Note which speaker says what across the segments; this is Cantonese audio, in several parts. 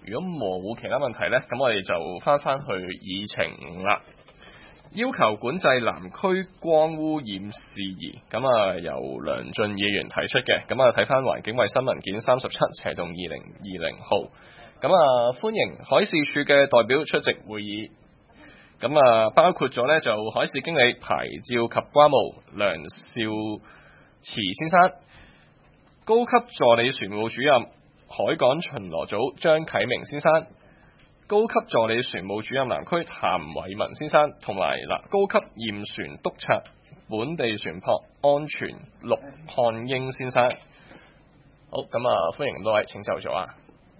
Speaker 1: 如果冇其他問題呢，咁我哋就翻去議程啦。要求管制南區光污染事宜，咁由梁進議員提出嘅，咁睇翻環境衛生文件37/2020號，咁歡迎海事處嘅代表出席會議，咁包括咗呢就海事經理牌照及關務梁少慈先生，高級助理船務主任海港巡邏組張啟明先生，高級助理船務主任南區譚偉文先生，同埋高級驗船督察本地船舶安全陸漢英先生。好，咁歡迎咁多位，請就座啊。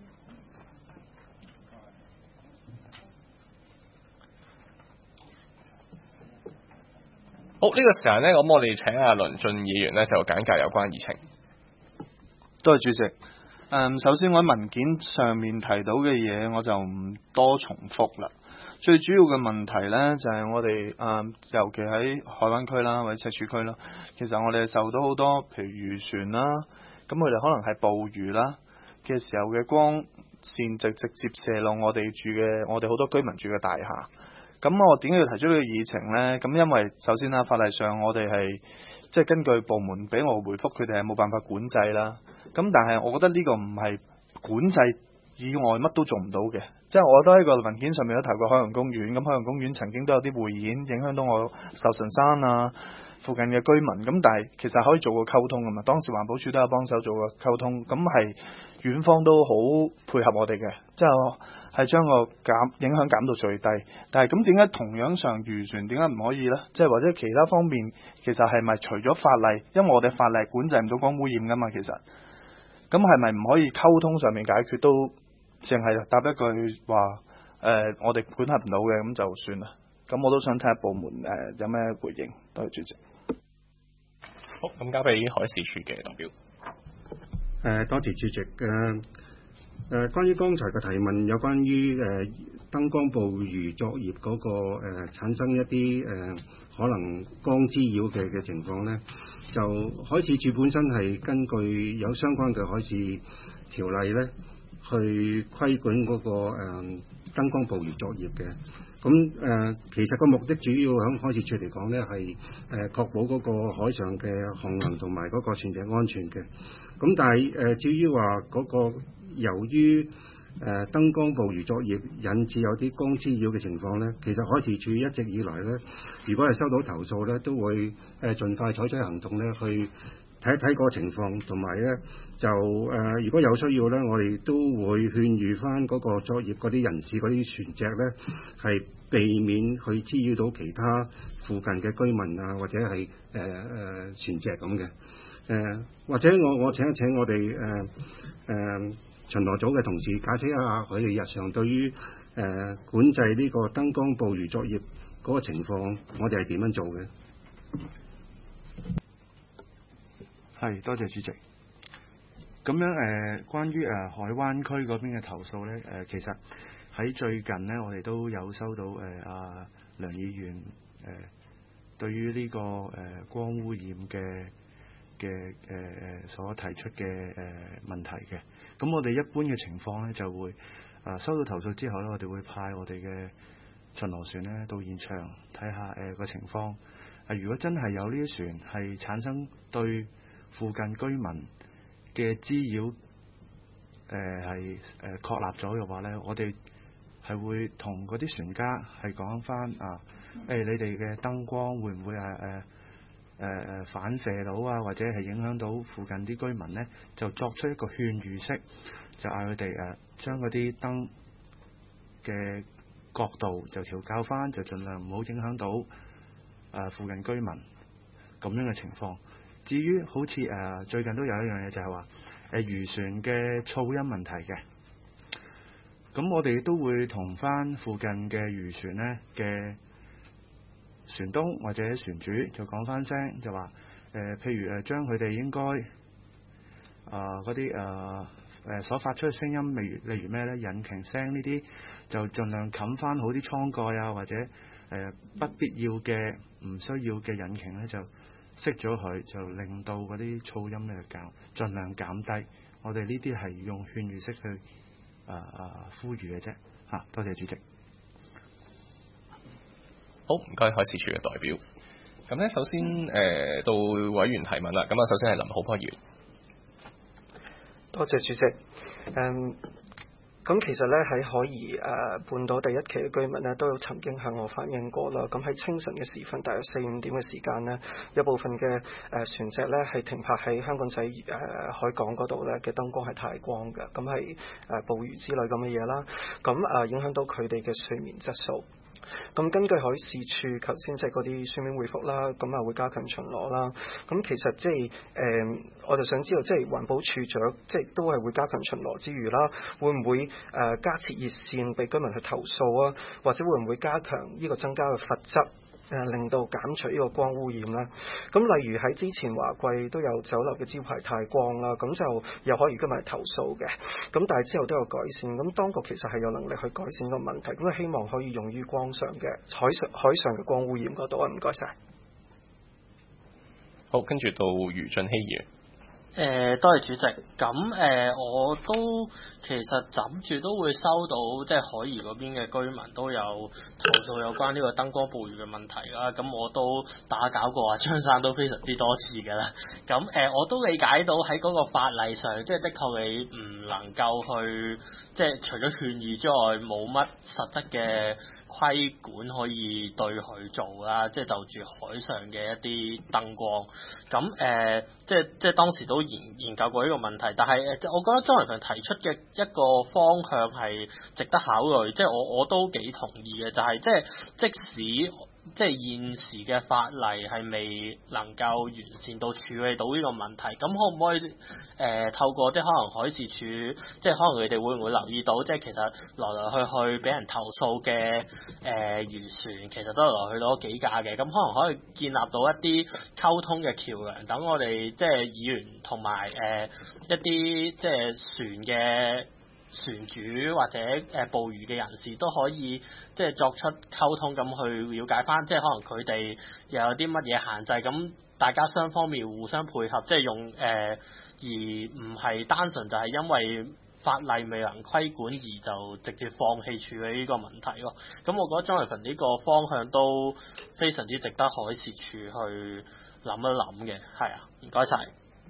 Speaker 1: 好，呢個時間呢，咁我哋請阿梁進議員呢就簡介有關議程。
Speaker 2: 多謝主席。首先我喺文件上面提到嘅嘢，我就唔多重複啦。最主要嘅問題呢，就係我哋尤其喺海灣區啦，或者赤柱區啦，其實我哋受到好多譬如漁船啦，咁佢哋可能係捕魚啦嘅時候嘅光線直接射落我哋好多居民住嘅大廈。咁我點解要提出呢個議程呢？咁因為首先啦，法例上我哋係即係根據部門俾我回覆，佢哋係冇辦法管制啦。咁但係我覺得呢個唔係管制以外乜都做唔到嘅。即係我都喺個文件上面都提過海洋公園，咁海洋公園曾經都有啲匯演影響到我壽臣山啊附近嘅居民。咁但係其實可以做個溝通㗎嘛。當時環保署都有幫手做個溝通，咁係院方都好配合我哋嘅，即係將個影響減到最低。但係咁點解同樣上漁船點解唔可以呢？即係或者其他方面其實係咪除咗法例，因為我哋法例管制唔到光污染㗎嘛，其實咁係咪唔可以溝通上面解決，都淨係答一句話我哋管轄唔到嘅，咁就算啦。咁我都想睇下部門有咩回應。多謝主席。
Speaker 1: 好，咁交俾海事處嘅代表。
Speaker 3: 多謝主席。關於剛才嘅提問，有關於燈光捕魚作業嗰個產生一啲可能光滋擾嘅情況呢，就海事處本身係根據有相關嘅海事條例呢，去規管嗰個燈光捕魚作業嘅。咁其實個目的主要喺海事處嚟講呢，係確保嗰個海上嘅航行同埋嗰個船隻安全嘅。咁但係至於話嗰個由於燈光捕魚作業引致有啲光滋擾嘅情況呢，其實海事處一直以來呢，如果係收到投訴呢，都會盡快採取行動呢，去睇一睇個情況，同埋呢就如果有需要呢，我哋都會勸喻翻嗰個作業嗰啲人士嗰啲船隻呢，係避免去滋擾到其他附近嘅居民啊，或者係船隻咁嘅。或者我請一請我哋巡邏組嘅同事解釋一下佢哋日常對於管制呢個燈光捕魚作業嗰個情況，我哋係點樣做嘅？
Speaker 4: 係，多謝主席。咁樣關於海灣區嗰邊嘅投訴呢，其實喺最近呢，我哋都有收到梁議員對於呢個光污染嘅所提出嘅問題嘅。咁我哋一般嘅情況呢，就會收到投訴之後呢，我哋會派我哋嘅巡邏船呢到現場睇下個情況。如果真係有呢啲船係產生對附近居民嘅滋擾係確立咗嘅話呢，我哋係會同嗰啲船家係講翻你哋嘅燈光會唔會反射到啊，或者係影響到附近啲居民呢，就作出一個勸喻式，就嗌佢哋將嗰啲燈嘅角度就調校翻，就盡量唔好影響到附近居民咁樣嘅情況。至於好似最近都有一樣嘢就係話漁船嘅噪音問題嘅，咁我哋都會同翻附近嘅漁船呢嘅船東或者船主就講翻聲，就話譬如將佢哋應該嗰啲所發出嘅聲音，例如咩呢？引擎聲呢啲，就盡量冚翻好啲艙蓋啊，或者不必要嘅唔需要嘅引擎呢，就熄咗佢，就令到嗰啲噪音呢就盡量減低。我哋呢啲係用勸喻式去呼籲嘅啫嚇。多謝主席。
Speaker 1: 好，唔該海事處嘅代表。咁咧，首先到委員提問啦。咁啊，首先係林浩波議員。
Speaker 5: 多謝主席。咁其實咧喺海怡半島第一期嘅居民呢，都有曾經向我反映過啦。咁喺清晨嘅時分，大約4-5點嘅時間呢，有部分嘅船隻咧係停泊喺香港仔海港嗰度咧嘅燈光係太光嘅，咁係捕魚之類咁嘅嘢啦。咁影響到佢哋嘅睡眠質素。咁根據海事處頭先即係嗰啲書面回覆啦，咁會加強巡邏啦。咁其實即係我就想知道，即係環保署長即係都係會加強巡邏之餘啦，會唔會加設熱線俾居民去投訴啊？或者會唔會加強呢個增加嘅罰則？令到減除呢個光污染啦。咁例如喺之前華貴都有酒樓嘅招牌太光啦，咁就有可以今日投訴嘅。咁但係之後都有改善。咁當局其實係有能力去改善個問題。咁希望可以用於光上嘅海上嘅光污染嗰度啊。唔該晒。
Speaker 1: 好，跟住到余俊熙議員。
Speaker 6: 多謝主席。咁我都其實枕住都會收到，即係海怡嗰邊嘅居民都有投訴有關呢個燈光捕魚嘅問題啦。咁我都打攪過啊，張生都非常之多次㗎啦。咁我都理解到喺嗰個法例上，即係的確你唔能夠去，即係除咗勸喻之外，冇乜實質嘅規管可以對佢做啦，即係就住海上嘅一啲燈光。咁即係當時都研究過呢個問題，但係我覺得莊文強提出嘅一個方向係值得考慮，即係我都幾同意嘅，就係即使即係現時嘅法例係未能夠完善到處理到呢個問題，咁可唔可以透過即係可能海事處，即係可能佢哋會唔會留意到，即係其實來來去去俾人投訴嘅漁船其實都係來去到幾架嘅，咁可能可以建立到一啲溝通嘅橋梁，等我哋即係議員同埋一啲即係船嘅船主或者捕魚嘅人士都可以即係作出溝通，咁去了解翻，即係可能佢哋又有啲乜嘢限制，咁大家雙方面互相配合，即係用而唔係單純就係因為法例未能規管而就直接放棄處理呢個問題咯。咁我覺得莊維群呢個方向都非常之值得海事處去諗一諗嘅，係啊，唔該晒。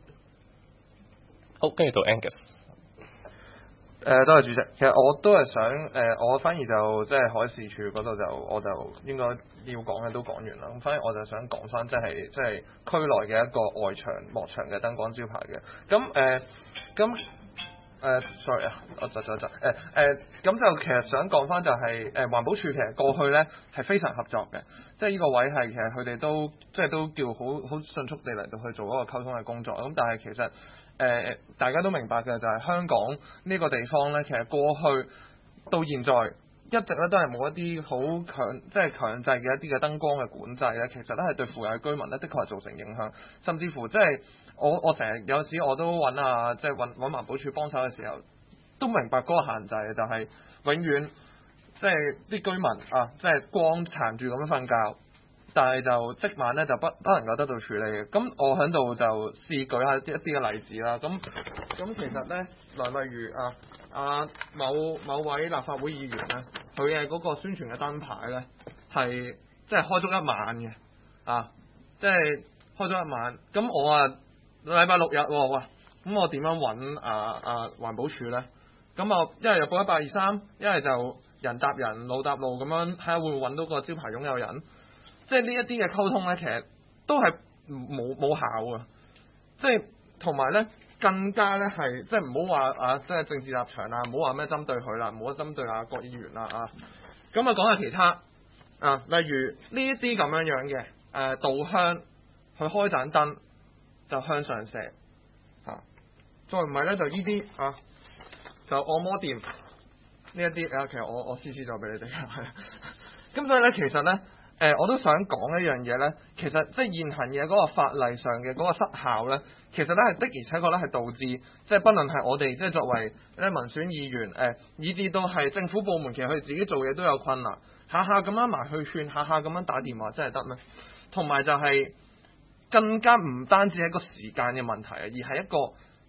Speaker 1: 好，跟住到 Angus。
Speaker 2: 多謝主席。其實我都係想我反而就即係海事處嗰度我就應該要講嘅都講完啦。咁反而我就想講翻即係區內嘅一個外牆幕牆嘅燈光招牌嘅。sorry 啊，我窒咗。咁就其實想講翻就係環保署其實過去咧係非常合作嘅，即係呢個位係其實佢哋都即係都叫好迅速地嚟到去做嗰個溝通嘅工作。咁但係其實大家都明白嘅就係香港呢個地方咧，其實過去到現在一直咧都係冇一啲好強制嘅一啲嘅燈光嘅管制咧，其實咧係對附近嘅居民咧的確係造成影響，甚至乎即係我成日有時我都揾即係揾環保署幫手嘅時候，都明白嗰個限制嘅就係永遠即係啲居民即係光殘住咁樣瞓覺。但係就即晚咧就不能夠得到處理嘅。咁我喺度就試舉下一啲嘅例子啦。咁其實咧，例如某位立法會議員咧，佢嘅嗰個宣傳嘅燈牌咧係即係開足一晚嘅，即係開足一晚。咁我禮拜六日喎，咁我點樣揾環保署咧？咁我一係就報1823，一係就人搭人路搭路咁樣睇下會唔會揾到個招牌擁有人。即係呢一啲嘅溝通咧，其實都係冇效啊！即係同埋咧，更加咧係即係唔好話即係政治立場唔好話咩針對佢啦，唔好針對郭議員啦咁講下其他例如呢一啲咁樣嘅導向去開盞燈就向上射再唔係咧就呢啲就按摩店呢一啲其實我CC咗俾你哋係咁所以咧其實咧。我都想講一樣嘢咧，其實即係現行嘅嗰個法例上嘅嗰個失效咧，其實咧係的而且確咧係導致即係不論係我哋即係作為民選議員以至到係政府部門，其實佢哋自己做嘢都有困難，下下咁樣埋去勸，下下咁樣打電話真係得咩？同埋就係更加唔單止係一個時間嘅問題而係一個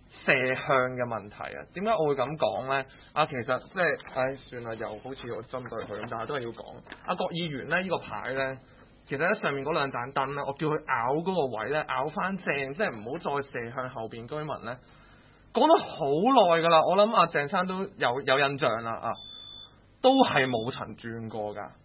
Speaker 7: 射向嘅問題啊。點解我會咁講呢？其實即係算啦，又好似我針對佢咁，但係都係要講。郭議員呢，呢個牌呢，其實喺上面嗰兩盞燈呢，我叫佢咬嗰個位呢，咬翻正，即係唔好再射向後邊居民呢。講咗好耐㗎啦，我諗阿鄭生都有印象啦都係冇曾轉過㗎。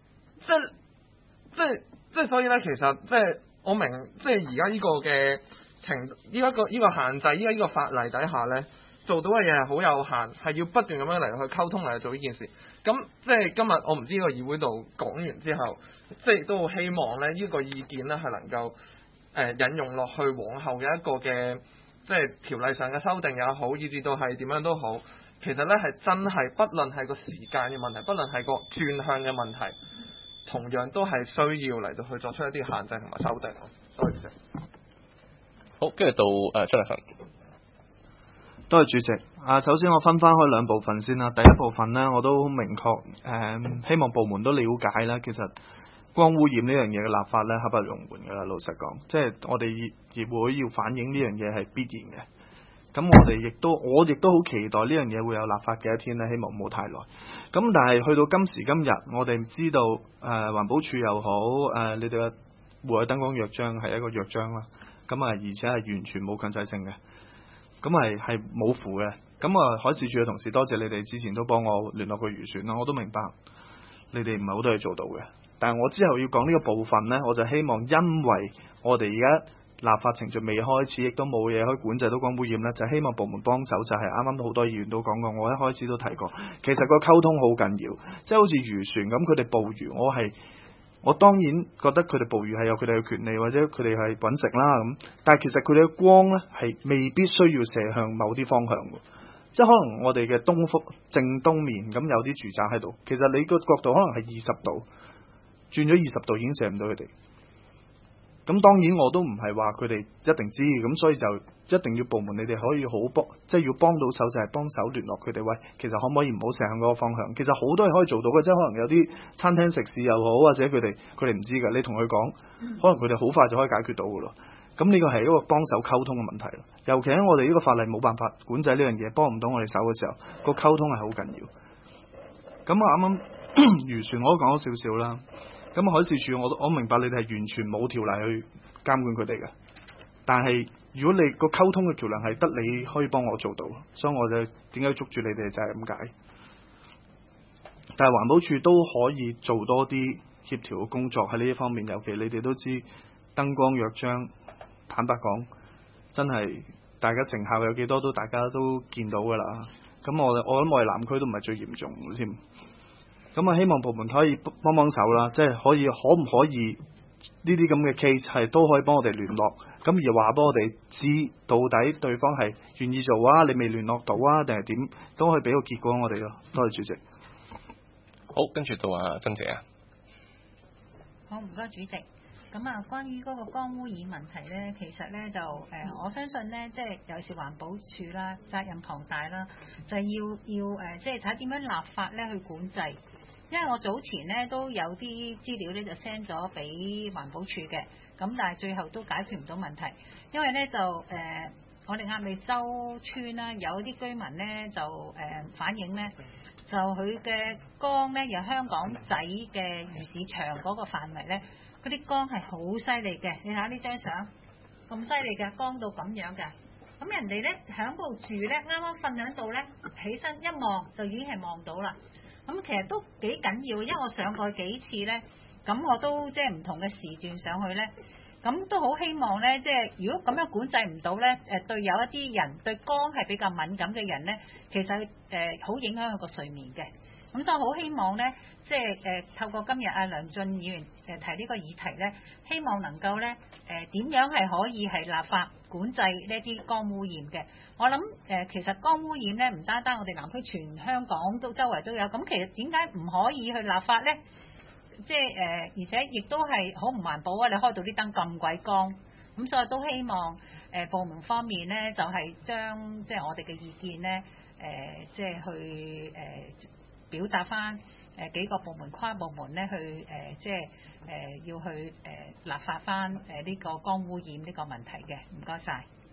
Speaker 7: 即係所以咧，其實即係我明，即係而家呢個嘅呢個限制，依家呢個法例底下咧，做到嘅嘢係好有限，係要不斷咁樣嚟去溝通嚟去做呢件事。咁即係今日我唔知呢個議會度講完之後，即係都好希望咧呢個意見咧係能夠引用落去往後嘅一個嘅即係條例上嘅修訂也好，以至到係點樣都好，其實咧係真係不論係個時間嘅問題，不論係個轉向嘅問題，同樣都係需要嚟到去作出一啲限制同埋修訂咯。多謝主席。
Speaker 1: 好，跟住到張立晨。
Speaker 2: 多謝主席。首先我分開兩部分先啦。第一部分呢，我都明確希望部門都了解啦。其實光污染呢樣嘢嘅立法呢，刻不容緩㗎啦。老實講，即係我哋議會要反映呢樣嘢係必然嘅。咁我亦都好期待呢樣嘢會有立法嘅一天呢，希望唔好太耐。咁但係去到今時今日，我哋知道環保署又好，你哋嘅戶外燈光約章係一個約章啦。咁而且係完全冇強制性嘅。咁係冇符嘅。咁海事處嘅同事，多謝你哋之前都幫我聯絡過漁船啦。我都明白你哋唔係好多嘢做到嘅。但係我之後要講呢個部分呢，我就希望因為我哋而家立法程序未開始，亦都冇嘢可以管制到光污染呢，就希望部門幫手。就係啱啱好多議員都講過，我一開始都提過，其實個溝通好緊要。即係好似漁船咁，佢哋捕魚，我當然覺得佢哋捕魚係有佢哋嘅權利，或者佢哋係揾食啦咁。但係其實佢哋嘅光呢，係未必需要射向某啲方向嘅。即係可能我哋嘅正東面咁有啲住宅喺度，其實你個角度可能係20度，轉咗20度已經射唔到佢哋。咁當然我都唔係話佢哋一定知，咁所以就一定要部門你哋可以即係要幫到手，就係幫手聯絡佢哋。喂，其實可唔可以唔好射向嗰個方向？其實好多嘢可以做到嘅，即係可能有啲餐廳食肆又好，或者佢哋唔知㗎，你同佢講，可能佢哋好快就可以解決到㗎咯。咁呢個係一個幫手溝通嘅問題咯。尤其喺我哋呢個法例冇辦法管制呢樣嘢，幫唔到我哋手嘅時候，個溝通係好緊要。咁我啱啱漁船我都講咗少少啦。咁海事處我明白你哋係完全冇條例去監管佢哋嘅，但係如果你個溝通嘅橋梁係得你可以幫我做到，所以我就點解捉住你哋就係咁解。但係環保署都可以做多啲協調嘅工作喺呢一方面，尤其你哋都知燈光約章，坦白講真係大家成效有幾多大家都見到㗎啦。咁我諗我哋南區都唔係最嚴重添。咁希望部門可以幫手啦，即係可唔可以呢啲咁嘅 case 係都可以幫我哋聯絡，咁而話俾我哋知到底對方係願意做啊，你未聯絡到啊，定係點，都可以俾個結果我哋咯。多謝主席。
Speaker 1: 好，跟住到曾姐啊。
Speaker 8: 好，唔該主席。咁關於嗰個光污染問題呢，其實呢就我相信呢，即係尤其是環保署啦，責任龐大啦，就係要即係睇點樣立法呢去管制。因為我早前呢都有啲資料呢就 send 咗俾環保署嘅，咁但係最後都解決唔到問題，因為呢就我哋鴨脷洲村啦，有啲居民呢就反映呢，就佢嘅缸呢由香港仔嘅魚市場嗰個範圍呢，嗰啲缸係好犀利嘅，你睇下呢張相咁犀利嘅，缸到咁樣嘅，咁人哋呢響嗰度住呢，啱啱瞓響度呢，起身一望就已經係望到啦。咁其實都幾緊要，因為我上過幾次呢，咁我都即係唔同嘅時段上去呢，咁都好希望呢，即係如果咁樣管制唔到呢，對有一啲人對缸係比較敏感嘅人呢，其實好影響佢個睡眠嘅。咁所以好希望呢，即係透過今日梁進議員提呢個議題呢，希望能夠呢點樣係可以係立法管制呢啲光污染嘅。我諗其實光污染呢，唔單單我哋南區，全香港都周圍都有。咁其實點解唔可以去立法呢？即係而且亦都係好唔環保啊！你開到啲燈咁鬼光，咁所以都希望部門方面呢，就係將即係我哋嘅意見呢，即係去表達翻幾個部門跨部門咧去即係要去立法翻呢個光污染呢個問題嘅。唔該晒。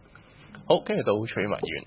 Speaker 1: 好，跟住到徐文議員。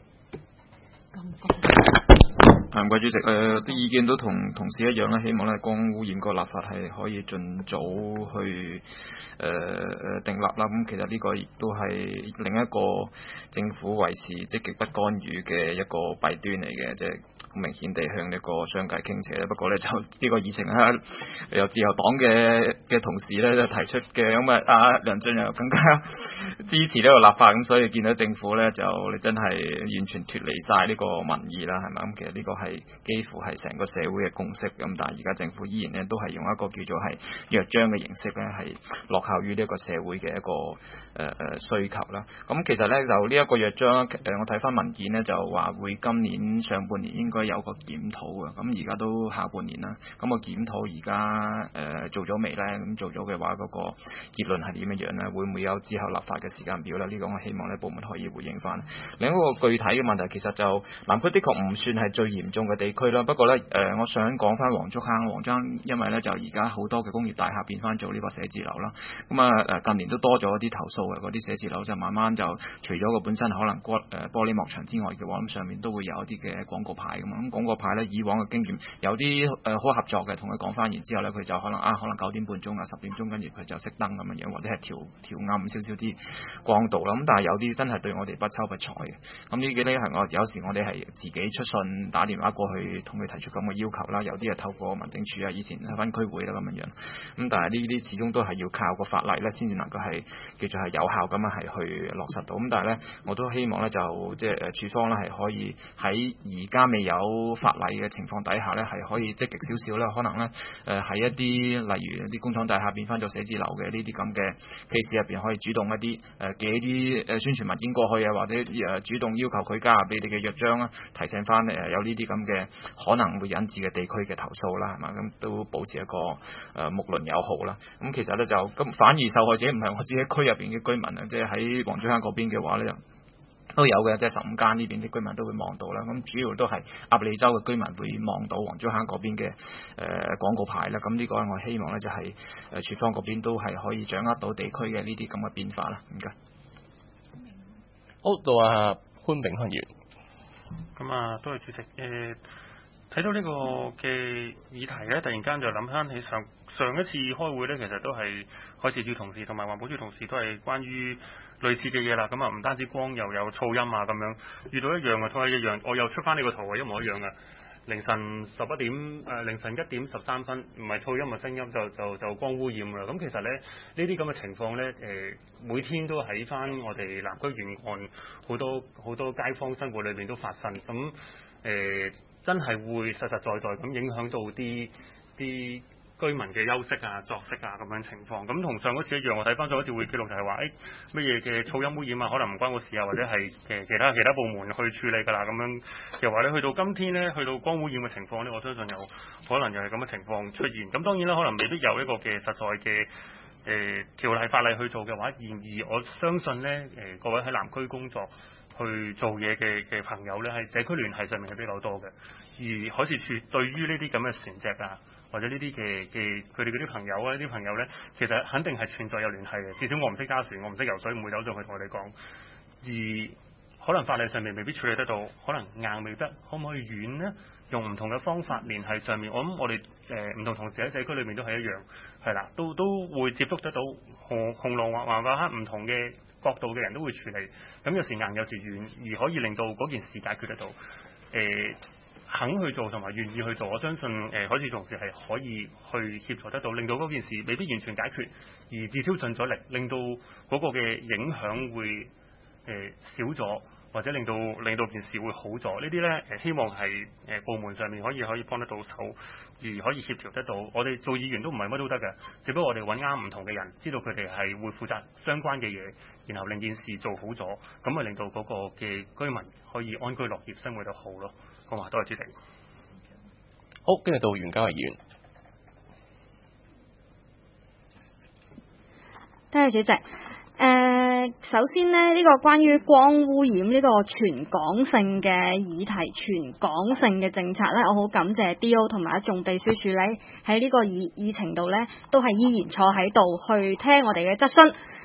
Speaker 9: 唔該主席，啲意見都同同事一樣啦，希望咧光污染個立法係可以盡早去訂立啦。咁其實呢個亦都係另一個政府維持積極不干預嘅一個弊端嚟嘅，即係好明顯地向呢個商界傾斜。不過咧就呢個議程咧，由自由黨嘅同事咧提出嘅，咁啊梁進又更加支持呢個立法，咁所以見到政府咧就你真係完全脫離晒呢個民意啦，係咪？咁其實呢個係幾乎係成個社會嘅共識，咁但係而家政府依然咧都係用一個叫做係約章嘅形式咧，係落後於呢個社會嘅一個需求啦。咁其實咧就呢一個約章，我睇翻文件咧就話會今年上半年應該有個檢討嘅，咁而家都下半年啦，咁個檢討而家做咗未咧？咁做咗嘅話，嗰個結論係點樣樣咧？會唔會有之後立法嘅時間表咧？呢個我希望咧部門可以回應翻。另一個具體嘅問題，其實就南區的確唔算係最嚴重嘅地區啦，不過咧我想講翻黃竹坑，因為咧就而家好多嘅工業大廈變翻做呢個寫字樓啦，咁近年都多咗啲投訴嘅，嗰啲寫字樓就慢慢就除咗個本身可能玻璃幕牆之外嘅話，咁上面都會有一啲嘅廣告牌咁嘛。咁廣告牌咧以往嘅經驗有啲好合作嘅，同佢講翻，然之後咧佢就可能9點半鐘10點鐘跟住佢就熄燈咁樣，或者係調暗少少啲光度啦。咁但係有啲真係對我哋不瞅不睬嘅。咁呢幾呢係有時我哋係自己出信打電話過去同佢提出咁嘅要求啦，有啲係透過民政處啊，以前分區會啦咁樣。咁但係呢啲始終都係要靠個法例咧，先至能夠係叫做係有效咁樣係去落實到。咁但係咧，我都希望咧就即係處方咧係可以喺而家未有法例嘅情況底下咧，係可以積極少少啦。可能咧喺一啲例如啲工廠大廈變翻做寫字樓嘅呢啲咁嘅 case 入邊，可以主動一啲寄一啲宣傳文件過去啊，或者主動要求佢加入你哋嘅約章啦，提醒翻有呢啲咁嘅可能會引致嘅地區嘅投訴啦，係嘛？咁都保持一個睦鄰友好啦。咁其實咧就咁反而受害者唔係我自己區入邊嘅居民啊，即係喺黃竹坑嗰邊嘅話咧都有嘅，即係15間呢邊啲居民都會望到啦。咁主要都係鴨脷洲嘅居民會望到黃竹坑嗰邊嘅廣告牌啦。咁呢個我希望咧就係處方嗰邊都係可以掌握到地區嘅呢啲咁嘅變化啦。唔該。
Speaker 1: 好，到阿潘炳坤議員。
Speaker 10: 咁多謝主席。睇到呢個嘅議題咧，突然間就諗翻起上一次開會咧，其實都係海事處同事同埋環保署同事都係關於類似嘅嘢啦。咁唔單止光又有噪音啊咁樣，遇到一樣嘅都係一樣。我又出翻呢個圖係一模一樣嘅。凌晨1點13分，唔係噪音嘅聲音就光污染啦。咁其實咧呢啲咁嘅情況咧，每天都喺翻我哋南區沿岸好多街坊生活裏邊都發生。咁真係會實實在在咁影響到啲居民嘅休息啊、作息啊咁樣情況。咁同上嗰次一樣，我睇翻上一次會記錄就係話，乜嘢嘅噪音污染啊，可能唔關我事啊，或者係其他部門去處理㗎啦。咁樣又話咧，去到今天咧，去到光污染嘅情況咧，我相信有可能又係咁嘅情況出現。咁當然啦，可能未必有一個嘅實在嘅條例法例去做嘅話，然而我相信咧，各位喺南區工作去做嘢嘅朋友咧，喺社區聯繫上面係比較多嘅。而海事處對於呢啲咁嘅船隻啊，或者呢啲嘅佢哋嗰啲朋友啊，呢啲朋友咧，其實肯定係存在有聯繫嘅。至少我唔識揸船，我唔識游水，唔會走上去同我哋講。而可能法例上面未必處理得到，可能硬未得，可唔可以軟呢？用唔同嘅方法聯繫上面，我諗我哋唔同同事喺社區裏面都係一樣，係啦，都會接觸得到紅龍或黑唔同嘅角度嘅人都會處理。咁有時硬有時軟，而可以令到嗰件事解決得到。肯去做同埋願意去做，我相信海事同事係可以去協助得到，令到嗰件事未必完全解決，而至少盡咗力，令到嗰個嘅影響會少咗，或者令到件事會好咗。呢啲呢，希望係部門上面可以幫得到手，而可以協調得到。我哋做議員都唔係乜都得嘅，只不過我哋揾啱唔同嘅人，知道佢哋係會負責相關嘅嘢，然後令件事做好咗，咁令到嗰個嘅居民可以安居樂業，生活得好咯。好嘛，多謝主席。
Speaker 1: 好，跟住到袁嘉蔚議員。
Speaker 11: 多謝主席。首先呢個關於光污染呢個全港性嘅議題、全港性嘅政策呢，我好感謝 D.O. 同埋眾秘書處呢喺呢個議程度呢，都係依然坐喺度去聽我哋嘅質詢。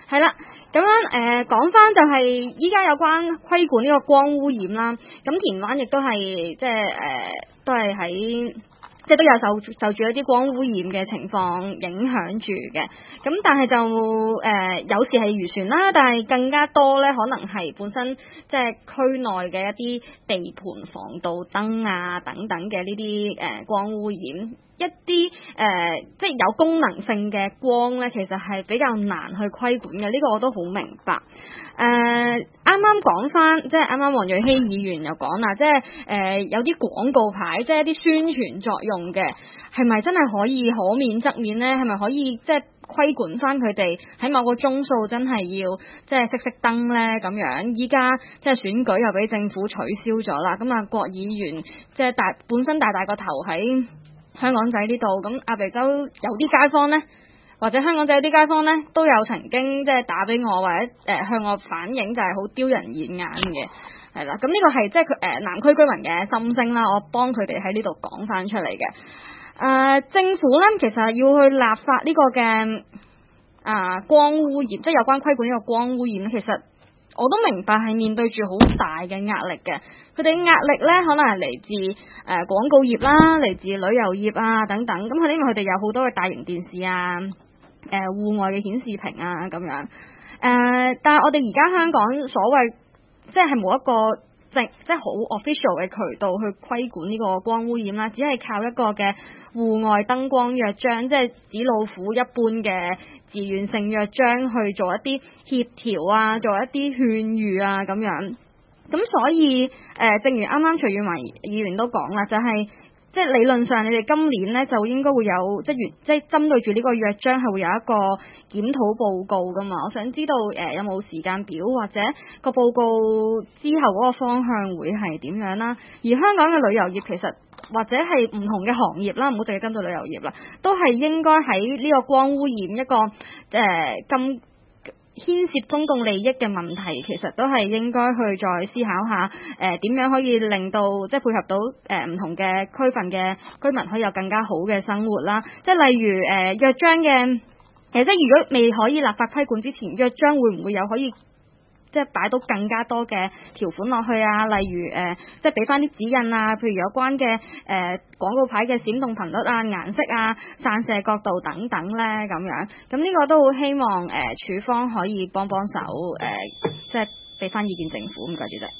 Speaker 11: 係啦，咁樣講翻就係依家有關規管呢個光污染啦，咁田灣亦都係即係都係喺。即係都有受住一啲光污染嘅情況影響住嘅，咁但係就有時係漁船啦，但係更加多咧，可能係本身即係區內嘅一啲地盤防盜燈啊等等嘅呢啲光污染。一啲即係有功能性嘅光咧，其實係比較難去規管嘅，呢個我都好明白。啱啱講翻，即係啱啱黃瑞希議員又講啦，即係有啲廣告牌，即係一啲宣傳作用嘅，係咪真係可以可免則免咧？係咪可以即係規管翻佢哋喺某個鐘數真係要即係熄燈咧？咁樣依家即係選舉又俾政府取消咗啦，咁啊郭議員即係本身大個頭喺香港仔呢度，咁鴨脷洲有啲街坊呢，或者香港仔有啲街坊呢，都有曾經即係打俾我，或者向我反映，就係好丟人現眼嘅，係啦。咁呢個係即係佢南區居民嘅心聲啦，我幫佢哋喺呢度講翻出嚟嘅。政府呢，其實要去立法呢個嘅光污染，即係有關規管呢個光污染，其實我都明白係面對住好大嘅壓力嘅。佢哋壓力咧，可能係嚟自廣告業啦，嚟自旅遊業啊等等。咁佢因為佢哋有好多嘅大型電視啊、戶外嘅顯示屏啊咁樣。但係我哋而家香港所謂即係冇一個即係好 official 嘅渠道去規管呢個光污染啦，只係靠一個嘅戶外燈光約章，即係紙老虎一般嘅自願性約章去做一啲協調啊，做一啲勸喻啊咁樣。咁所以正如啱啱徐宇文議員都講啦，就係即係理論上你哋今年咧就應該會有即係針對住呢個約章係會有一個檢討報告噶嘛。我想知道有冇時間表，或者個報告之後嗰個方向會係點樣啦？而香港嘅旅遊業其實或者係唔同嘅行業啦，唔好淨係針對旅遊業啦，都係應該喺呢個光污染一個咁牽涉公共利益嘅問題，其實都係應該去再思考下點樣可以令到即係配合到唔同嘅區份嘅居民可以有更加好嘅生活啦。即係例如約章嘅即係如果未可以立法規管之前，約章會唔會有可以即係擺到更加多嘅條款落去啊？例如即係俾翻啲指引啊，譬如有關嘅廣告牌嘅閃動頻率啊、顏色啊、散射角度等等咧咁樣。咁呢個都好希望署方可以幫手即係俾翻意見政府。唔該主席。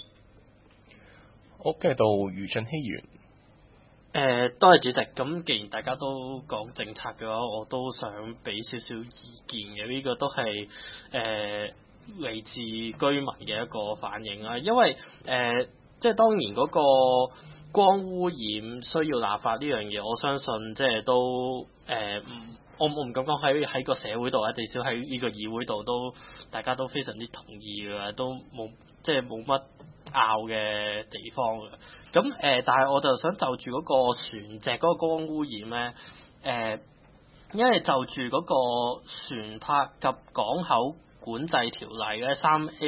Speaker 1: 好，跟住到余俊熙議員。
Speaker 6: 多謝主席。咁既然大家都講政策嘅話，我都想俾少少意見嘅。呢個都係嚟自居民嘅一個反應啦，因為即係當然嗰個光污染需要立法呢樣嘢，我相信即係都我唔敢講喺個社會度啊，至少喺呢個議會度都大家都非常之同意嘅，都冇即係冇乜拗嘅地方嘅。咁但係我就想就住嗰個船隻嗰個光污染咧，因為就住嗰個船舶及港口管制條例嘅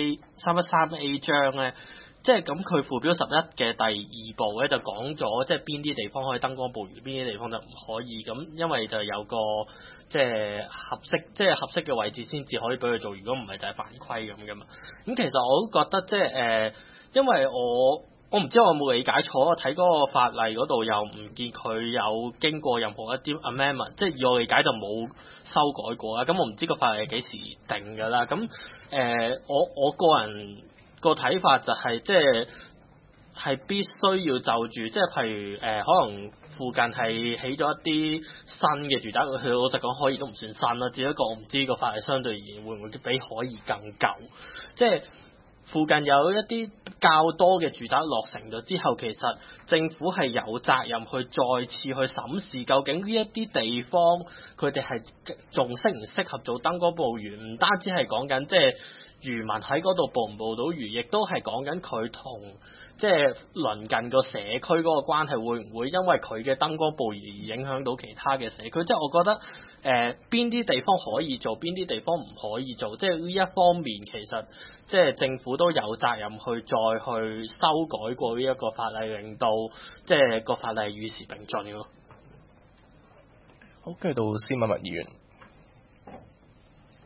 Speaker 6: 313A 章咧，即係咁佢附表11嘅第2部咧就講咗，即係邊啲地方可以燈光捕魚，邊啲地方就唔可以。咁因為就有個即係合適嘅位置先至可以俾佢做，如果唔係就係犯規咁噶嘛。咁其實我都覺得即係因為我唔知我有冇理解錯，我睇嗰個法例嗰度又唔見佢有經過任何一啲 amendment， 即係以我理解就冇修改過啦。咁我唔知個法例係幾時定㗎啦。咁我個人個睇法就係即係必須要就住，即係譬如可能附近係起咗一啲新嘅住宅，佢老實講可以都唔算新啦，只不過我唔知個法例相對而言會唔會比可以更舊，即係。附近有一啲較多嘅住宅落成咗之後，其實政府係有責任去再次去審視究竟呢一啲地方佢哋係仲適唔適合做燈光捕魚，唔單止係講緊即係漁民喺嗰度捕唔捕到魚，亦都係講緊佢同即係鄰近個社區嗰個關係會唔會因為佢嘅燈光捕魚而影響到其他嘅社區？即係我覺得邊啲地方可以做，邊啲地方唔可以做，即係呢一方面其實即係政府都有責任去再去修改過呢一個法例，令到即係個法例與時並進咯。
Speaker 1: 好，跟住到施敏文議員。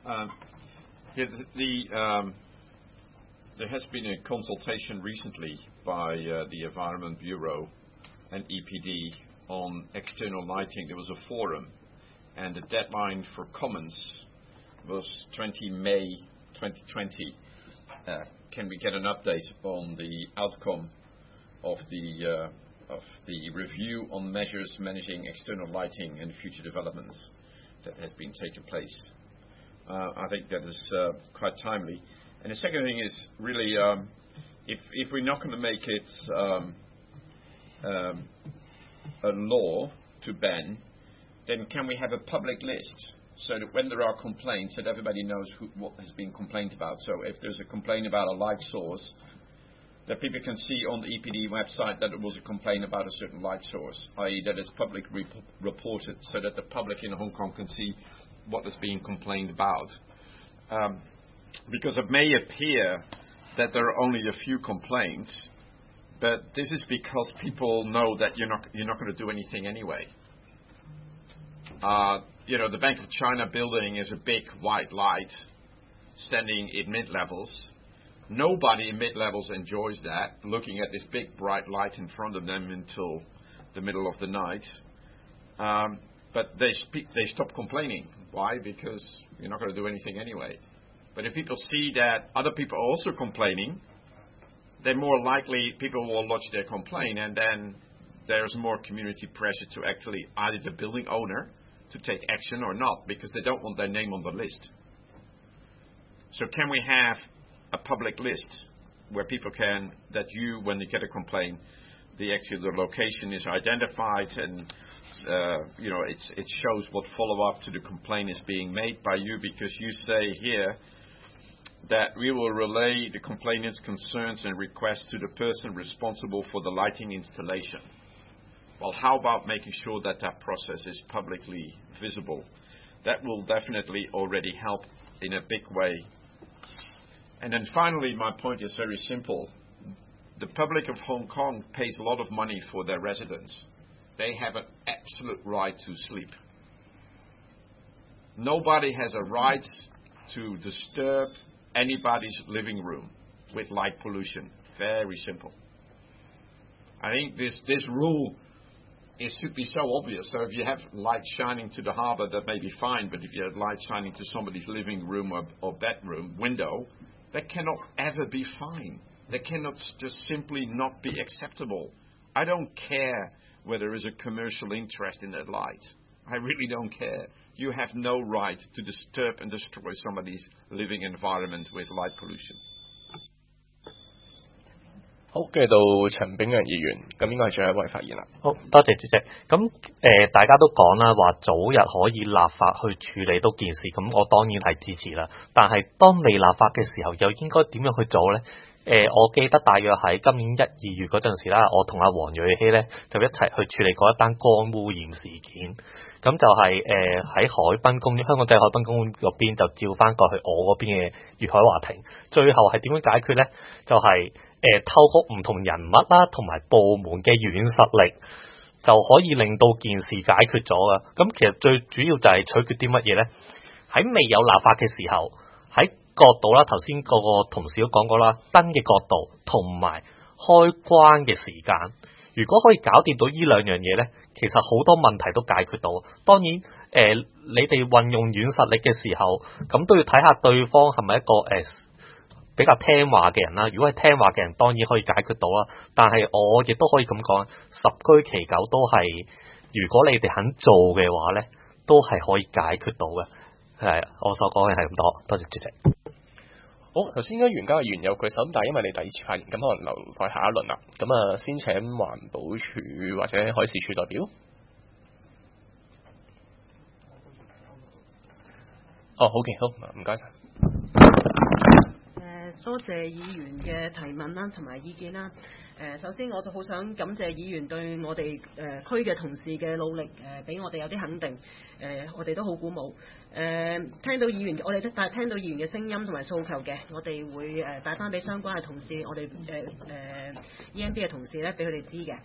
Speaker 12: There has been a consultation recently by the Environment Bureau and EPD on external lighting. There was a forum, and the deadline for comments was 20 May 2020. Can we get an update on the outcome of the review on measures managing external lighting and future developments that has been taking place? I think that is quite timely. And the second thing is really, if we're not going to make it a law to ban, then can we have a public list so that when there are complaints that everybody knows what has been complained about? So if there's a complaint about a light source, that people can see on the EPD website that it was a complaint about a certain light source, i.e. that it's publicly reported so that the public in Hong Kong can see what is being complained about. Because it may appear that there are only a few complaints, but this is because people know that you're not going to do anything anyway. The Bank of China building is a big white light standing in mid-levels. Nobody in mid-levels enjoys that, looking at this big bright light in front of them until the middle of the night. But they stop complaining. Why? Because you're not going to do anything anyway. But if people see that other people are also complaining, then more likely people will lodge their complaint, and then there's more community pressure to actually either the building owner to take action or not, because they don't want their name on the list. So can we have a public list where people can, when you get a complaint, the location is identified, and it shows what follow-up to the complaint is being made by you, because you say here that we will relay the complainant's concerns and requests to the person responsible for the lighting installation. Well, how about making sure that process is publicly visible? That will definitely already help in a big way. And then finally, my point is very simple. The public of Hong Kong pays a lot of money for their residents. They have an absolute right to sleep. Nobody has a right to disturb anybody's living room with light pollution. Very simple. I think this rule should be so obvious. So if you have light shining to the harbour, that may be fine, but if you have light shining to somebody's living room or bedroom window, that cannot ever be fine. That cannot just simply not be acceptable. I don't care whether there is a commercial interest in that light. I really don't care. You have no right to disturb and destroy somebody's living environment with light pollution.
Speaker 1: 好，跟住到陳炳良議員，咁應該係最後一位發言啦。
Speaker 13: 好，多謝主席。咁大家都講啦，話早日可以立法去處理到件事，咁我當然係支持啦。但係當未立法嘅時候，又應該點樣去做呢？我記得大約喺今年1、2月嗰陣時啦，我同阿黃瑞希咧就一齊去處理過一單光污染事件。咁就係喺海濱公園，香港仔海濱公園嗰邊就照翻過去我嗰邊嘅粵海華庭。最後係點樣解決咧？就係透過唔同人物啦，同埋部門嘅軟實力，就可以令到件事解決咗噶。咁其實最主要就係取決啲乜嘢咧？喺未有立法嘅時候，喺角度啦，頭先個同事都講過啦，燈嘅角度同埋開關嘅時間，如果可以搞掂到呢兩樣嘢咧，其實好多問題都解決到。當然你哋運用軟實力嘅時候，咁都要睇下對方係咪一個比較聽話嘅人啦。如果係聽話嘅人，當然可以解決到啦。但係我亦都可以咁講，十居其九都係，如果你哋肯做嘅話咧，都係可以解決到嘅。係，我所講嘅係咁多，多謝主席。
Speaker 1: 好，頭先應該袁家嘅議員有舉手，但係因為你第二次發言，咁可能留待下一輪啦。咁啊，先請環保署或者海事處代表。哦，好嘅，好，唔該晒。
Speaker 14: 多謝議員嘅提問啦，同埋意見啦。首先我就好想感謝議員對我哋區嘅同事嘅努力，俾我哋有啲肯定，我哋都好鼓舞。聽到議員，我哋聽到議員嘅聲音同埋訴求嘅，我哋會帶翻俾相關嘅同事，我哋EMB 嘅同事咧，俾佢哋知嘅。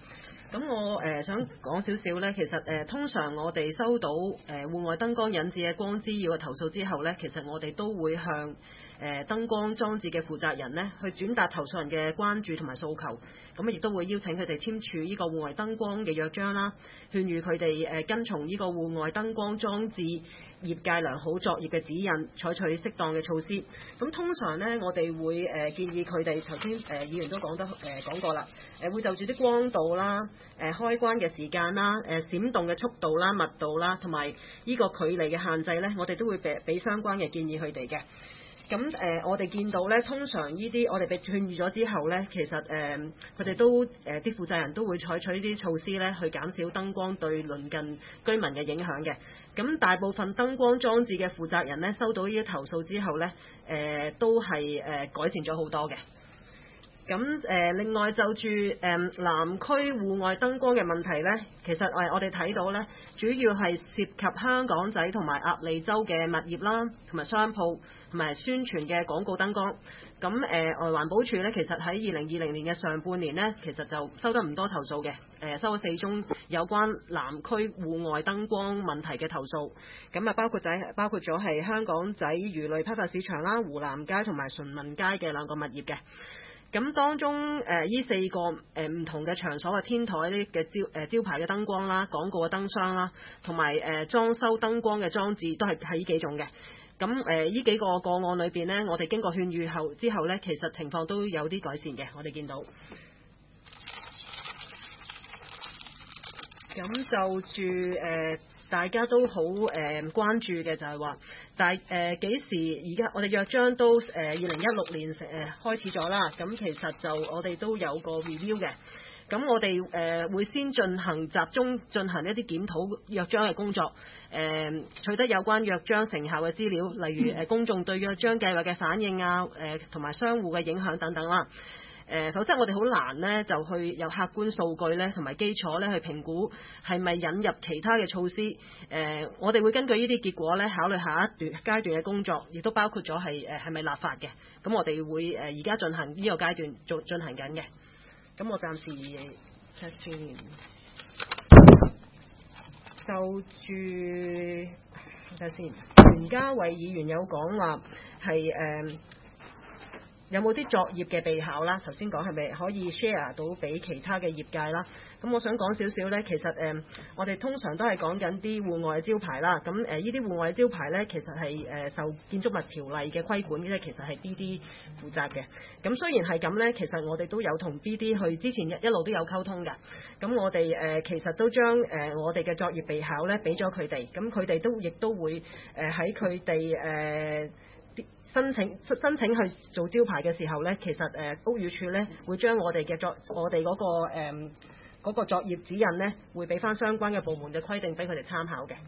Speaker 14: 咁我想講少少呢，其實通常我哋收到戶外燈光引致嘅光滋擾嘅投訴之後呢，其實我哋都會向燈光裝置嘅負責人呢去轉達投訴人嘅關注同埋訴求，咁亦都會邀請佢哋簽署呢個戶外燈光嘅約章啦，勸喻佢哋跟從呢個戶外燈光裝置業界良好作業嘅指引，採取適當嘅措施。咁通常呢，我哋會建議佢哋，頭先議員都講過啦，會就住啲光度啦、開關嘅時間啦、閃動嘅速度啦、密度啦，同埋呢個距離嘅限制呢，我哋都會俾相關嘅建議佢哋嘅。咁我哋見到咧，通常呢啲我哋被勸喻咗之後咧，其實佢哋都啲負責人都會採取呢啲措施咧，去減少燈光對鄰近居民嘅影響嘅。咁大部分燈光裝置嘅負責人咧，收到呢啲投訴之後咧，都係改善咗好多嘅。咁另外就住南區戶外燈光嘅問題呢，其實我哋睇到呢，主要係涉及香港仔同埋鴨脷洲嘅物業啦，同埋商鋪同埋宣傳嘅廣告燈光。咁環保署呢，其實喺2020年嘅上半年呢，其實就收得唔多投訴嘅，收咗4宗有關南區戶外燈光問題嘅投訴。咁啊包括咗係香港仔魚類批發市場啦、湖南街同埋順民街嘅2個物業嘅。咁當中呢4個唔同嘅場所嘅天台呢嘅招牌嘅燈光啦、廣告嘅燈箱啦，同埋裝修燈光嘅裝置都係呢幾種嘅。咁呢幾個個案裏邊呢，我哋經過勸喻之後呢，其實情況都有啲改善嘅，我哋見到。咁就住大家都好關注嘅就係話，幾時而家我哋約章都2016年開始咗啦，咁其實就我哋都有個 review 嘅，咁我哋會先集中進行一啲檢討約章嘅工作，取得有關約章成效嘅資料，例如公眾對約章計劃嘅反應啊，同埋商戶嘅影響等等啦。否則我哋好難呢，就去有客觀數據呢同埋基礎呢去評估係咪引入其他嘅措施。我哋會根據呢啲結果呢，考慮下一段階段嘅工作，亦都包括咗係咪立法嘅。咁我哋會而家進行呢個階段進行緊嘅。咁我暫時睇先。就住睇下先，袁嘉蔚議員有講話係有冇啲作業嘅備考啦？頭先講係咪可以 share 到俾其他嘅業界啦？咁我想講少少呢，其實我哋通常都係講緊啲戶外招牌啦。咁呢啲戶外招牌呢，其實係受建築物條例嘅規管嘅，其實係 BD 負責嘅。咁雖然係咁呢，其實我哋都有同 BD 去之前一路都有溝通嘅。咁我哋其實都將我哋嘅作業備考呢俾咗佢哋，咁佢哋亦都會喺佢哋申請去做招牌嘅時候呢，其實屋宇署呢會將我哋嗰個作業指引呢，會俾翻相關嘅部門嘅規定俾佢哋參考嘅。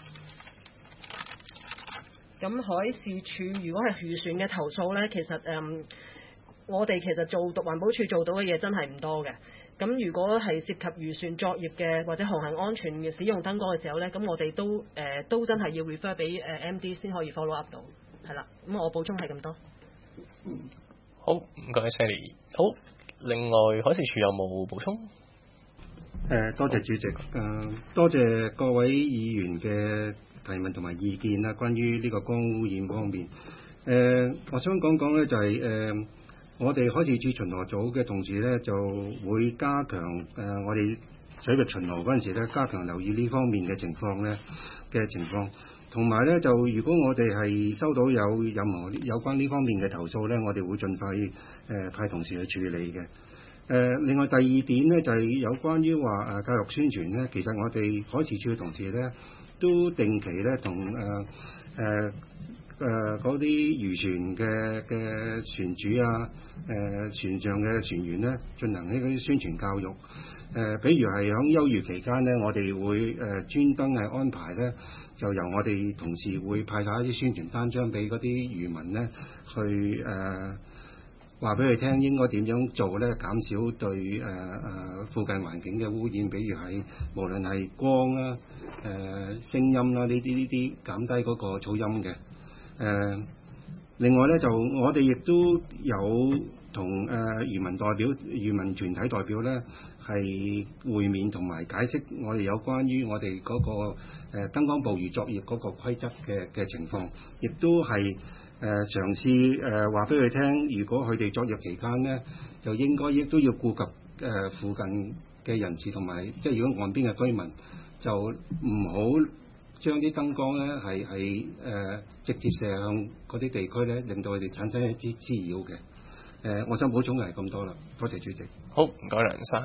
Speaker 14: 咁海事處如果係漁船嘅投訴呢，其實我哋其實環保署做到嘅嘢真係唔多嘅。咁如果係涉及漁船作業嘅或者航行安全嘅使用燈光嘅時候呢，咁我哋都真係要 refer 俾MD 先可以 follow up 到。係啦，咁我補充係咁多。
Speaker 1: 好，唔該 Sally。好，另外海事處有冇補充？
Speaker 3: 多謝主席，多謝各位議員嘅提問同埋意見啦。關於呢個光污染方面，我想講講咧就係我哋海事處巡邏組嘅同事咧就會加強我哋水域巡邏嗰陣時咧，加強留意呢方面嘅情況咧嘅情況。同埋咧，就如果我哋係收到有任何有關呢方面嘅投訴咧，我哋會盡快派同事去處理嘅。另外第二點咧，就係有關於話教育宣傳咧，其實我哋海事處嘅同事咧都定期咧同嗰啲漁船嘅船主啊，船上嘅船員咧進行呢啲宣傳教育。比如係響休漁期間咧，我哋會專登係安排咧。就由我哋同事會派發一啲宣傳單張俾嗰啲漁民呢，去話俾佢聽應該點樣做呢，減少對附近環境嘅污染，比如係無論係光啦、聲音啦呢啲減低嗰個噪音嘅。另外呢，就我哋亦都有同漁民團體代表咧係會面同埋解釋我哋有關於我哋嗰個燈光捕魚作業嗰個規則嘅情況，亦都係嘗試話俾佢聽，如果佢哋作業期間咧，就應該亦都要顧及附近嘅人士同埋，即係如果岸邊嘅居民就唔好將啲燈光咧係直接射向嗰啲地區咧，令到佢哋產生一啲滋擾嘅。我想補充嘅係咁多啦，多謝主席。
Speaker 1: 好，唔該梁生。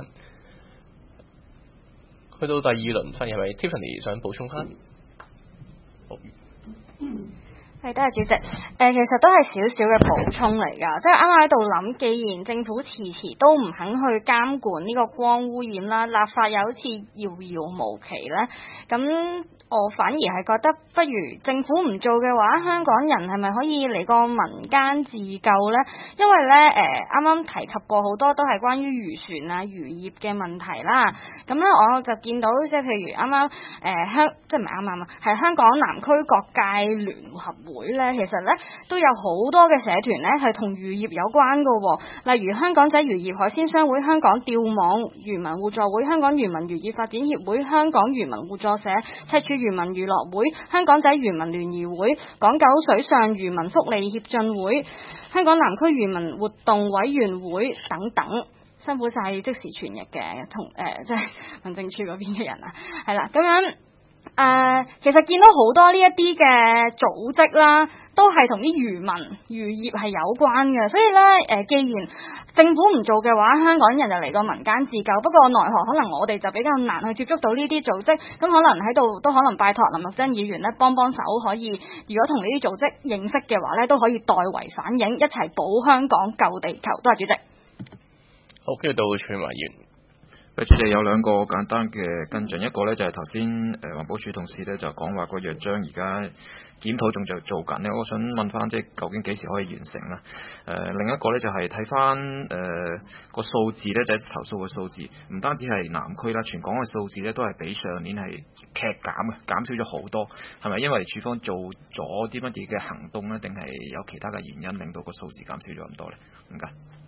Speaker 1: 去到第二輪發言，係咪 Tiffany 想補充翻？好。
Speaker 11: 係，多謝主席。其實都係少少嘅補充嚟㗎，即係啱啱喺度諗，既然政府遲都唔肯去監管呢個光污染啦，立法又好似遙遙無期咧，咁我反而係覺得，不如政府唔做嘅話，香港人係咪可以嚟個民間自救呢？因為呢，啱啱提及過好多都係關於漁船啊、漁業嘅問題啦。咁呢，我就見到即係譬如啱啱即係唔係啱啱啊，係香港南區各界聯合會呢，其實呢都有好多嘅社團呢係同漁業有關㗎喎。例如香港仔漁業海鮮商會、香港釣網漁民互助會、香港漁民漁業發展協會、香港漁民互助社、赤柱漁民娛樂會、香港仔漁民聯誼會、港九水上漁民福利協進會、香港南區漁民活動委員會等等，辛苦晒即時傳譯嘅同即係民政處嗰邊嘅人啊，係啦，咁樣其實見到好多呢一啲嘅組織啦，都係同啲漁民漁業係有關嘅，所以咧既然政府唔做嘅話，香港人就嚟個民間自救。不過奈何可能我哋就比較難去接觸到呢啲組織，咁可能喺度都可能拜託林玉珍議員咧幫手，可以如果同呢啲組織認識嘅話咧，都可以代為反映，一齊保香港救地球。多謝主席。
Speaker 1: 好，跟住到傳媒員。
Speaker 9: 主席有兩個簡單嘅跟進，一個咧就係頭先環保署同事咧就講話個約章而家檢討仲在做緊咧，我想問翻即係究竟幾時可以完成啦？另一個咧就係睇翻個數字咧，就係投訴嘅數字，唔單止係南區啦，全港嘅數字咧都係比上年係劇減嘅，減少咗好多，係咪因為署方做咗啲乜嘢嘅行動咧，定係有其他嘅原因令到個數字減少咗咁多咧？唔該。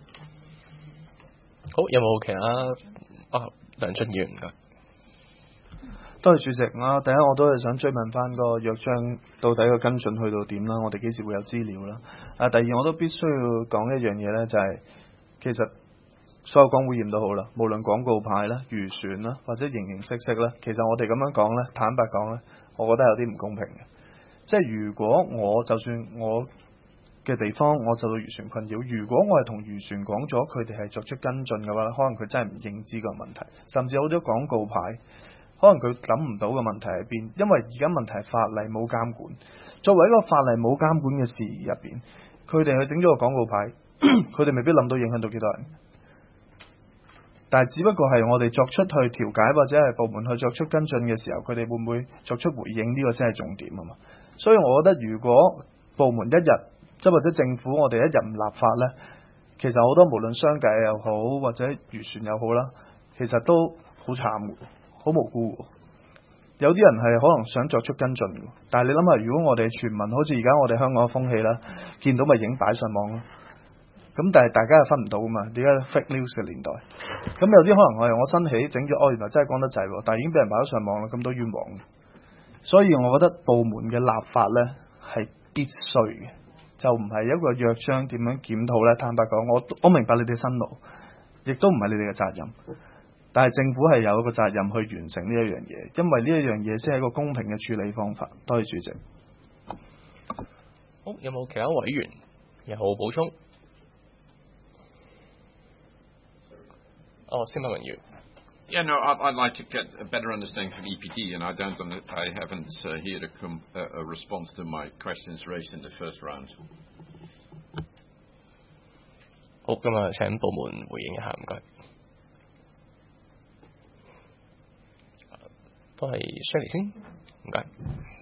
Speaker 1: 好，有冇其他？梁俊議員唔該。
Speaker 2: 多謝主席。第一我都係想追問翻個約章到底個跟進去到點啦，我哋幾時會有資料啦？第二我都必須要講一樣嘢呢，就係其實所有光污染都好啦，無論廣告牌啦、漁船啦或者形形色色啦，其實我哋咁樣講呢，坦白講呢，我覺得有啲唔公平嘅。即係如果就算我嘅地方我受到漁船困擾，如果我係同漁船講咗，佢哋係作出跟進嘅話，可能佢真係唔認知個問題，甚至好多廣告牌，可能佢諗唔到個問題喺邊，因為而家問題係法例冇監管。作為一個法例冇監管嘅事入邊，佢哋去整咗個廣告牌，佢哋未必諗到影響到幾多人，但係只不過係我哋作出去調解或者係部門去作出跟進嘅時候，佢哋會唔會作出回應，呢個先係重點啊嘛。所以我覺得如果部門一日即或者政府我哋一日唔立法呢，其實好多無論商界又好或者漁船又好啦，其實都好慘嘅，好無辜嘅。有啲人係可能想作出跟進嘅，但係你諗下，如果我哋全民好似而家我哋香港嘅風氣啦，見到咪影擺上網咯。咁但係大家又分唔到噶嘛，而家 fake news 嘅年代。咁有啲可能我新起整咗，原來真係講得滯喎，但係已經俾人擺咗上網啦，咁都冤枉。所以我覺得部門嘅立法呢係必須嘅。就唔係一個約章點樣檢討呢？坦白講，我明白你哋辛勞，亦都唔係你哋嘅責任。但係政府係有一個責任去完成呢一樣嘢，因為呢一樣嘢先係一個公平嘅處理方法。多謝主席。
Speaker 1: 好，有冇其他委員有補充？先問文耀。
Speaker 12: Yeah, no, I'd like to get a better understanding from EPD, and I haven't heard a response to my questions raised in the first round.
Speaker 1: 好，咁啊，請部門回應一下，唔該。都係 Shirley 先，唔該。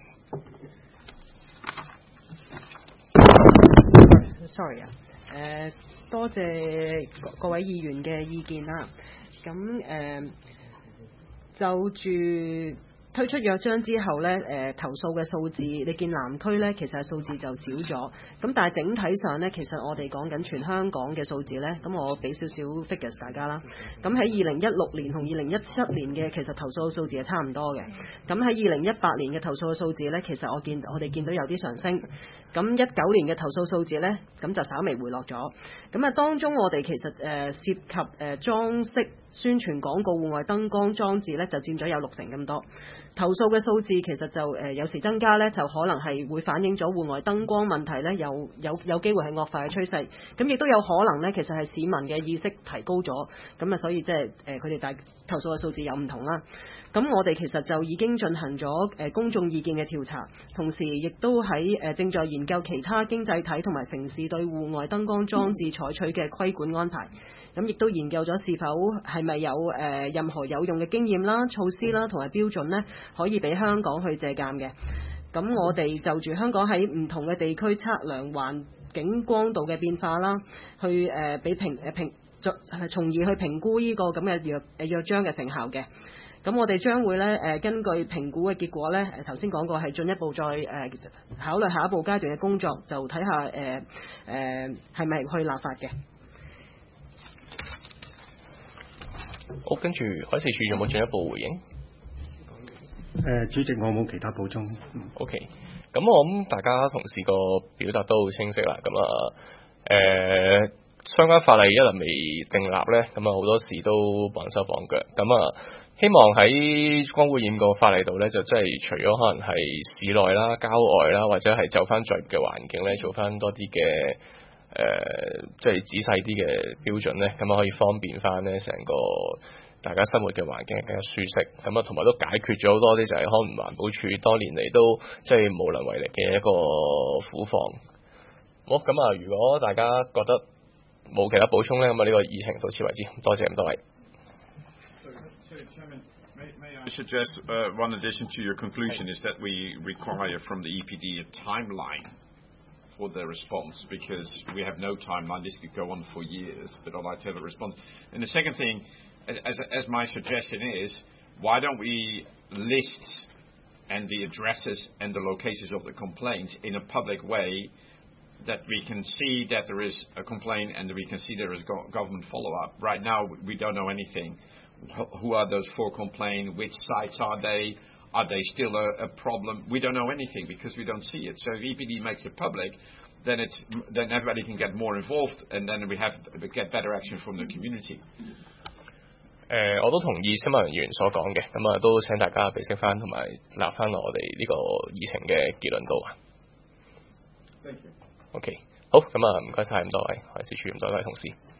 Speaker 14: Sorry 啊，多謝各位議員嘅意見啦。咁就住推出約章之後呢，投訴嘅數字，你見南區呢其實數字就少咗，咁但係整體上呢，其實我哋講緊全香港嘅數字呢，咁我俾少少 figures 大家啦。咁喺2016年同2017年嘅其實投訴嘅數字係差唔多嘅，咁喺2018年嘅投訴嘅數字呢，其實我哋見到有啲上升，咁19年嘅投訴數字呢，咁就稍微回落咗。咁啊，當中我哋其實涉及裝飾、宣傳廣告、戶外燈光裝置呢，就佔咗有60%咁多。投訴嘅數字其實就有時增加呢，就可能係會反映咗戶外燈光問題呢，有機會係惡化嘅趨勢。咁亦都有可能呢，其實係市民嘅意識提高咗，咁啊，所以即係佢哋投訴嘅數字有唔同啦。咁我哋其實就已經進行咗公眾意見嘅調查，同時亦都喺正在研究其他經濟體同埋城市對戶外燈光裝置採取嘅規管安排。咁亦都研究咗是否係咪有任何有用嘅經驗啦、措施啦同埋標準呢，可以俾香港去借鑑嘅。咁我哋就住香港喺唔同嘅地區測量環境光度嘅變化啦，去俾從而去評估呢個咁嘅約章嘅成效嘅。咁我哋將會咧根據評估嘅結果咧，頭先講過係進一步再考慮下一步階段嘅工作，就睇下係咪去立法嘅。
Speaker 1: 好，跟住海事處有冇進一步回應？
Speaker 3: 主席，我冇其他補充。
Speaker 1: OK， 咁我諗大家同事個表達都好清晰啦。咁相關法例一日未訂立咧，咁好多時都綁手綁腳。咁希望喺光污染個法例度咧，就真係除咗可能係市內啦、郊外啦，或者係就翻作業嘅環境咧，做翻多啲嘅即係仔細啲嘅標準咧，咁可以方便翻咧成個大家生活嘅環境更加舒適。咁同埋都解決咗好多啲就係可能環保署多年嚟都即係無能為力嘅一個苦況。好，咁如果大家覺得冇其他補充咧，咁呢個議程到此為止。多謝咁多位。
Speaker 12: I suggest one addition to your conclusion is that we require from the EPD a timeline for their response, because we have no timeline. This could go on for years, but I'd like to have a response. And the second thing, as my suggestion is, why don't we list and the addresses and the locations of the complaints in a public way, that we can see that there is a complaint and that we can see there is government follow-up. Right now, we don't know anything. Who are those 4 complaints? Which sites are they? Are they still a problem? We don't know anything because we don't see it. So if EPD makes it public, then everybody can get more involved, and then we get better action from the community.
Speaker 1: 我都同意新聞議員所講嘅，咁都請大家備識翻同埋立翻落我哋呢個議程嘅結論度。
Speaker 12: Thank you.
Speaker 1: OK， 好，咁唔該晒咁多位海事處咁多位同事。